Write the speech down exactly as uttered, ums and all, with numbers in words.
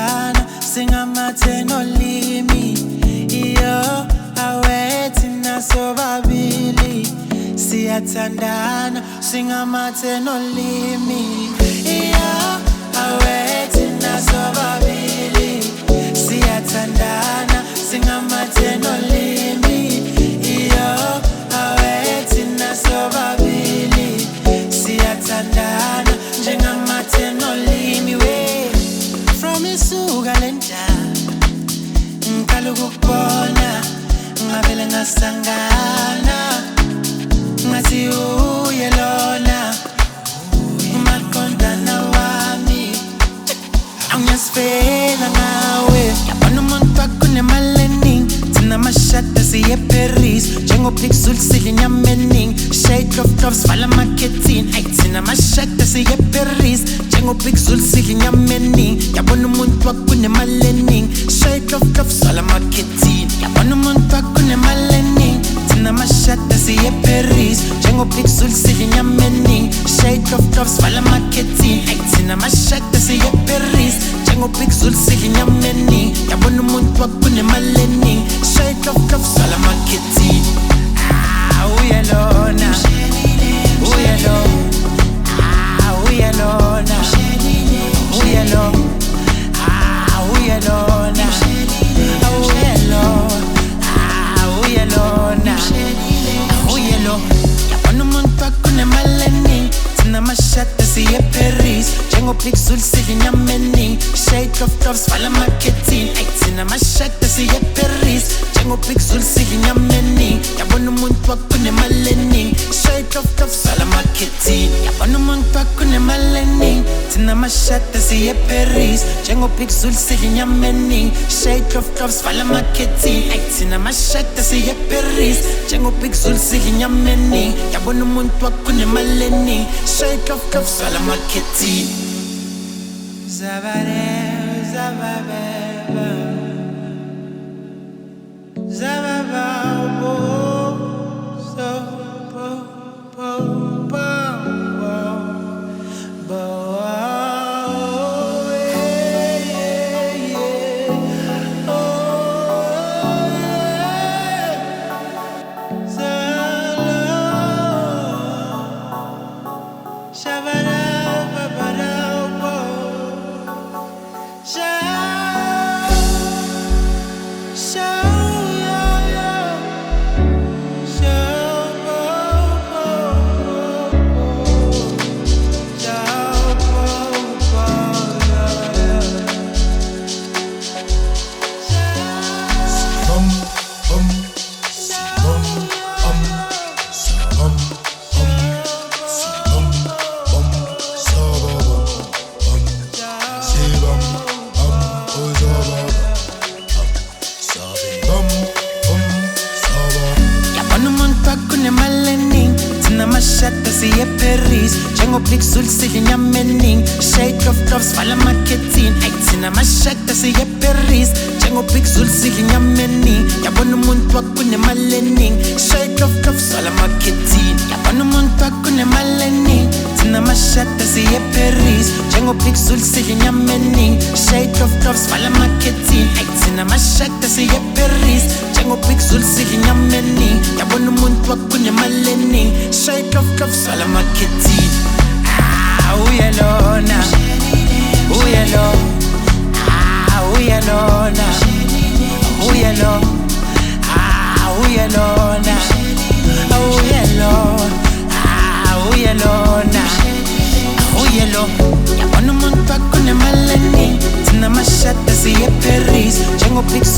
siyathandana singamathe nolimi iyo awethi nasobabili siyathandana singamathe nolimi iyo awethi nasobabili siyathandana singamathe nolimi iyo awethi nasobabili siyathandana njengamathe nolimi we from isuka lenja ngikhala ukukubona ngavele ngasangana ngathi uye lona umaqondana wami angiyasifela ngawe yabona umuntu akunemali eningi thina amashada siye eParis njengopixul sidla inyama eningi shade of tops vala amakhethini ayi thina amashada siye eParis njengopixul sidla inyama eningi yabona umuntu akunemali eningi shade of tops vala amakhethini yabona umuntu akunemali eningi thina amashada siye eParis njengopixul sidla inyama eningi shade of tops vala amakhethini ayi thina amashada siye eParis njengopixul sidla inyama eningi yabona umuntu akunemali eningi shade of tops vala amakhethini ah uyalona uyalona ah uyalona uyalona ah uyalona ah uyalona ah uyalona ah uyalona yabona umuntu akunemali eningi thina amashada siye eParis njengopixul sidla inyama eningi shade of tops vala amakhethini ayi thina amashada siye eParis njengopixul sidla inyama eningi yabona umuntu akunemali eningi shade of tops vala amakhethini yabona umuntu akunemali eningi thina amashada siye eParis njengopixul sidla inyama eningi shade of tops vala amakhethini ayi thina amashada siye eParis njengopixul sidla inyama eningi yabona umuntu akunemali eningi shade of tops vala amakhethini zabare zababa zababa bo so bo bo bo bo bo yeah, yeah, yeah. Oh Zalo Shabara babara bo Sha Sha amashada siye eParis njengopixul sidla inyama eningi shade of tops vala amakhethini ayi thina amashada siye eParis njengopixul sidla inyama eningi yabona umuntu akunemali eningi shade of tops vala amakhethini yabona umuntu akunemali eningi thina amashada siye eParis njengopixul sidla inyama eningi shade of tops vala amakhethini ayi thina amashada siye eParis njengopixul sidla inyama eningi yabona umuntu akunemali eningi shade of tops vala amakhethini ah uyalona uyalona ah uyalona uyalona ah uyalona ah uyalona ah uyalona ah uyalona yabona umuntu akunemali eningi thina amashada siye eParis njengopixul